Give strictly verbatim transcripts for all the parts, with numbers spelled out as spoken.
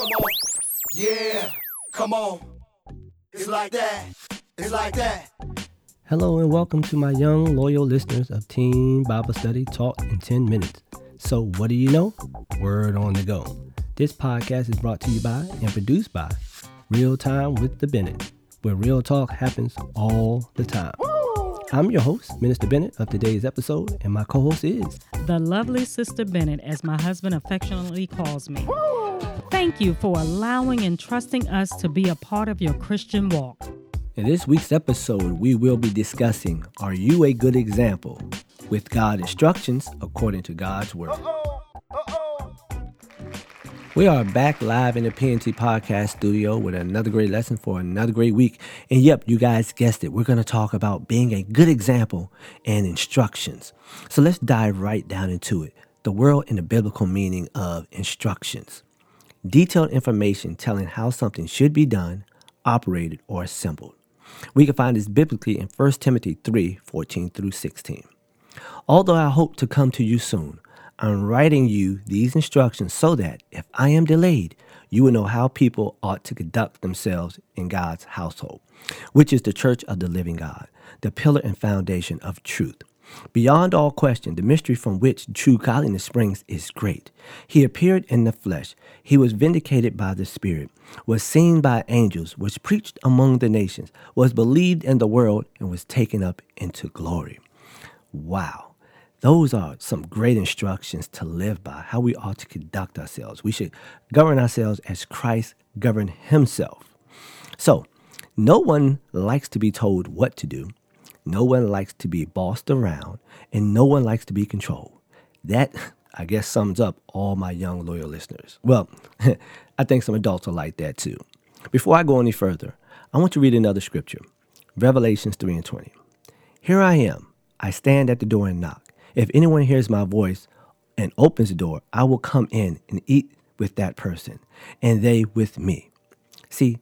Come on. Yeah. Come on. It's like that. It's like that. Hello and welcome to my young, loyal listeners of Teen Bible Study Taught in ten minutes. So what do you know? Word on the go. This podcast is brought to you by and produced by Real Time with the Bennett, where real talk happens all the time. I'm your host, Minister Bennett, of today's episode, and my co-host is the lovely Sister Bennett, as my husband affectionately calls me. Thank you for allowing and trusting us to be a part of your Christian walk. In this week's episode, we will be discussing, are you a good example? With God instructions according to God's word. Uh-oh. Uh-oh. We are back live in the P N T podcast studio with another great lesson for another great week. And yep, you guys guessed it. We're going to talk about being a good example and instructions. So let's dive right down into it. The world and the biblical meaning of instructions. Detailed information telling how something should be done, operated, or assembled. We can find this biblically in First Timothy three, fourteen through sixteen. Although I hope to come to you soon, I'm writing you these instructions so that if I am delayed, you will know how people ought to conduct themselves in God's household, which is the church of the living God, the pillar and foundation of truth. Beyond all question, the mystery from which true godliness springs is great. He appeared in the flesh. He was vindicated by the Spirit, was seen by angels, was preached among the nations, was believed in the world, and was taken up into glory. Wow. Those are some great instructions to live by, how we ought to conduct ourselves. We should govern ourselves as Christ governed himself. So, no one likes to be told what to do. No one likes to be bossed around, and no one likes to be controlled. That, I guess, sums up all my young, loyal listeners. Well, I think some adults are like that too. Before I go any further, I want to read another scripture, Revelations three and twenty. Here I am. I stand at the door and knock. If anyone hears my voice and opens the door, I will come in and eat with that person, and they with me. See,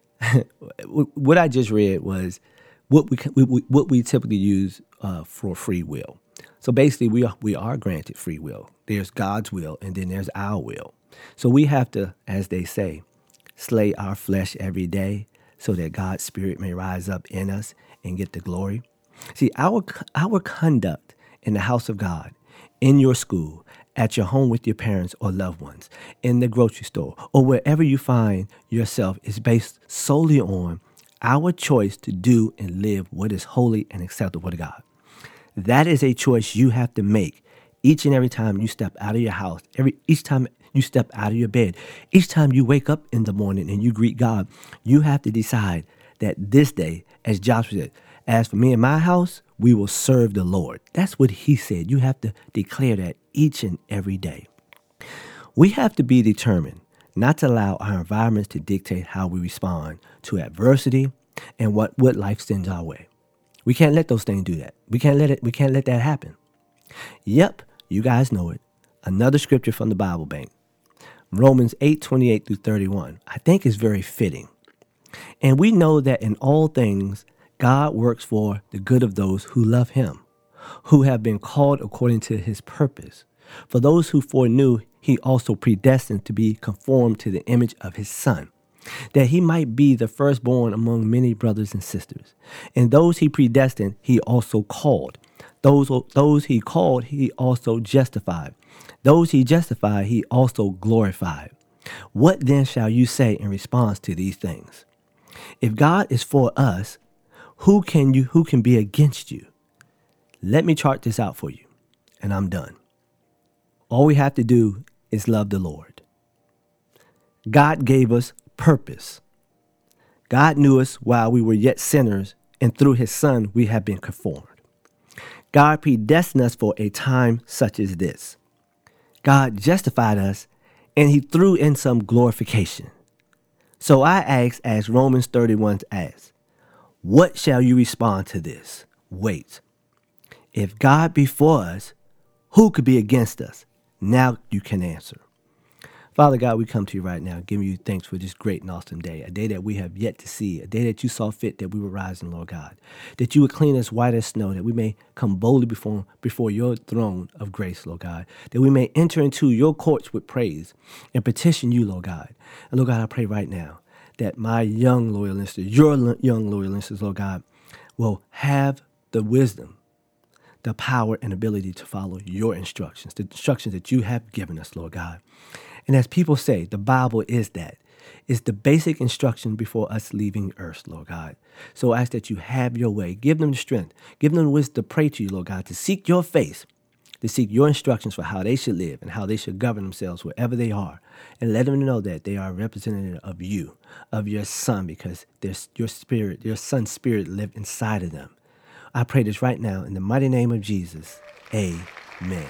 what I just read was what we what we typically use uh, for free will. So basically, we are we are granted free will. There's God's will, and then there's our will. So we have to, as they say, slay our flesh every day, so that God's Spirit may rise up in us and get the glory. See, our our conduct in the house of God, in your school, at your home with your parents or loved ones, in the grocery store, or wherever you find yourself is based solely on our choice to do and live what is holy and acceptable to God. That is a choice you have to make each and every time you step out of your house, every each time you step out of your bed, each time you wake up in the morning and you greet God. You have to decide that this day, as Joshua said, as for me and my house, we will serve the Lord. That's what he said. You have to declare that each and every day. We have to be determined not to allow our environments to dictate how we respond to adversity and what, what life sends our way. We can't let those things do that. We can't let it. We can't let that happen. Yep, you guys know it. Another scripture from the Bible Bank, Romans eight, twenty-eight through thirty-one, I think is very fitting. And we know that in all things, God works for the good of those who love him, who have been called according to his purpose. For those who foreknew, he also predestined to be conformed to the image of his Son, that he might be the firstborn among many brothers and sisters. And those he predestined, he also called. Those, those he called, he also justified. Those he justified, he also glorified. What then shall you say in response to these things? If God is for us, Who can you, who can be against you? Let me chart this out for you, and I'm done. All we have to do is love the Lord. God gave us purpose. God knew us while we were yet sinners, and through his Son, we have been conformed. God predestined us for a time such as this. God justified us, and he threw in some glorification. So I ask, as Romans thirty-one asks, what shall you respond to this? Wait. If God be for us, who could be against us? Now you can answer. Father God, we come to you right now, giving you thanks for this great and awesome day, a day that we have yet to see, a day that you saw fit that we would rise in, Lord God, that you would clean us white as snow, that we may come boldly before, before your throne of grace, Lord God, that we may enter into your courts with praise and petition you, Lord God. And Lord God, I pray right now that my young loyal listeners, your lo- young loyal listeners, Lord God, will have the wisdom, the power and ability to follow your instructions, the instructions that you have given us, Lord God. And as people say, the Bible is that. It's the basic instruction before us leaving earth, Lord God. So I ask that you have your way. Give them the strength. Give them the wisdom to pray to you, Lord God, to seek your face, to seek your instructions for how they should live and how they should govern themselves wherever they are. And let them know that they are a representative of you, of your Son, because there's your spirit, your Son's spirit live inside of them. I pray this right now in the mighty name of Jesus. Amen.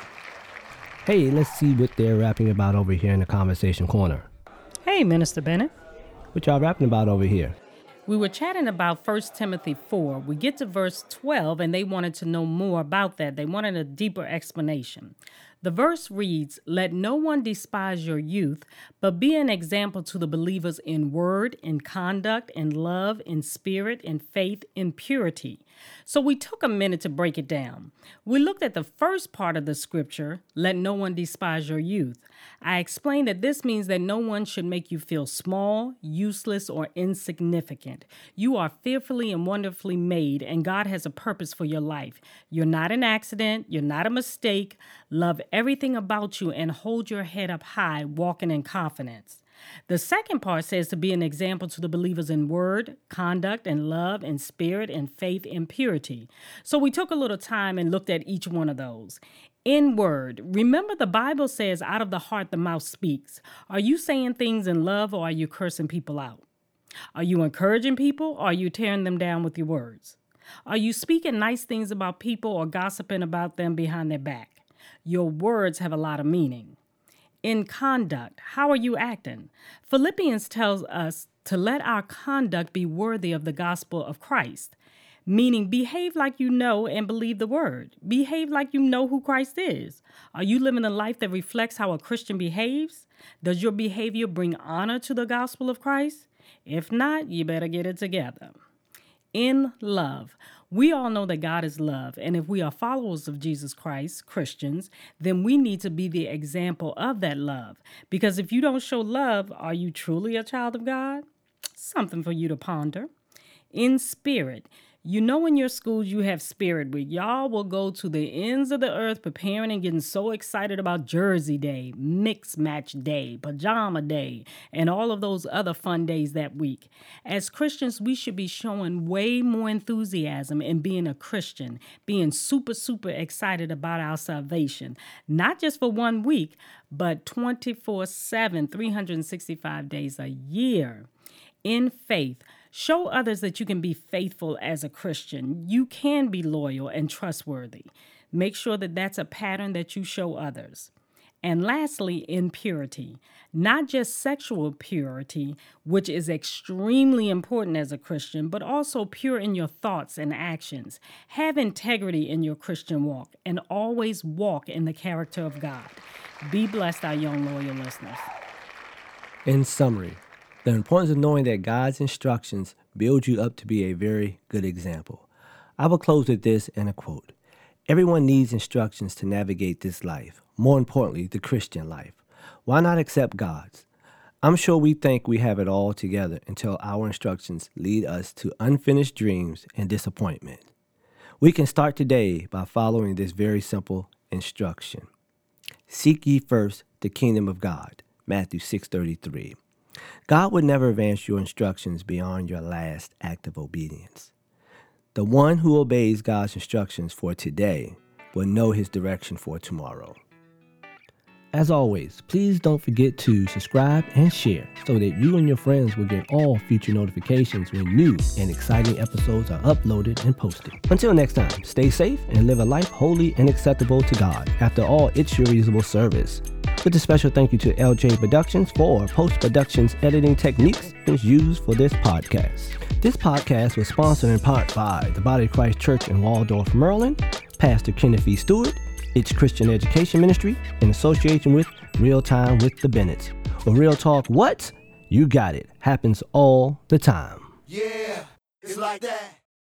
Hey, let's see what they're rapping about over here in the conversation corner. Hey, Minister Bennett. What y'all rapping about over here? We were chatting about First Timothy four. We get to verse twelve, and they wanted to know more about that. They wanted a deeper explanation. The verse reads, "Let no one despise your youth, but be an example to the believers in word, in conduct, in love, in spirit, in faith, in purity." So we took a minute to break it down. We looked at the first part of the scripture, "Let no one despise your youth." I explained that this means that no one should make you feel small, useless, or insignificant. You are fearfully and wonderfully made, and God has a purpose for your life. You're not an accident. You're not a mistake. Love everything about you and hold your head up high, walking in confidence. The second part says to be an example to the believers in word, conduct, and love, and spirit, and faith, and purity. So we took a little time and looked at each one of those. In word, remember the Bible says out of the heart the mouth speaks. Are you saying things in love, or are you cursing people out? Are you encouraging people, or are you tearing them down with your words? Are you speaking nice things about people or gossiping about them behind their back? Your words have a lot of meaning. In conduct, how are you acting? Philippians tells us to let our conduct be worthy of the gospel of Christ, meaning behave like you know and believe the word. Behave like you know who Christ is. Are you living a life that reflects how a Christian behaves? Does your behavior bring honor to the gospel of Christ? If not, you better get it together. In love, we all know that God is love, and if we are followers of Jesus Christ, Christians, then we need to be the example of that love. Because if you don't show love, are you truly a child of God? Something for you to ponder. In spirit, you know in your schools you have Spirit Week. Y'all will go to the ends of the earth preparing and getting so excited about Jersey Day, Mix Match Day, Pajama Day, and all of those other fun days that week. As Christians, we should be showing way more enthusiasm in being a Christian, being super, super excited about our salvation, not just for one week, but twenty-four seven, three hundred sixty-five days a year. In faith, show others that you can be faithful as a Christian. You can be loyal and trustworthy. Make sure that that's a pattern that you show others. And lastly, in purity, not just sexual purity, which is extremely important as a Christian, but also pure in your thoughts and actions. Have integrity in your Christian walk and always walk in the character of God. Be blessed, our young loyal listeners. In summary, the importance of knowing that God's instructions build you up to be a very good example. I will close with this and a quote. Everyone needs instructions to navigate this life. More importantly, the Christian life. Why not accept God's? I'm sure we think we have it all together until our instructions lead us to unfinished dreams and disappointment. We can start today by following this very simple instruction. Seek ye first the kingdom of God. Matthew six thirty-three. God would never advance your instructions beyond your last act of obedience. The one who obeys God's instructions for today will know his direction for tomorrow. As always, please don't forget to subscribe and share so that you and your friends will get all future notifications when new and exciting episodes are uploaded and posted. Until next time, stay safe and live a life holy and acceptable to God. After all, it's your reasonable service. With a special thank you to L J Productions for post-productions editing techniques used for this podcast. This podcast was sponsored in part by the Body of Christ Church in Waldorf, Maryland, Pastor Kenneth E. Stewart, It's Christian Education Ministry, in association with Real Time with the Bennetts. But real talk, what? You got it. Happens all the time. Yeah, it's like that.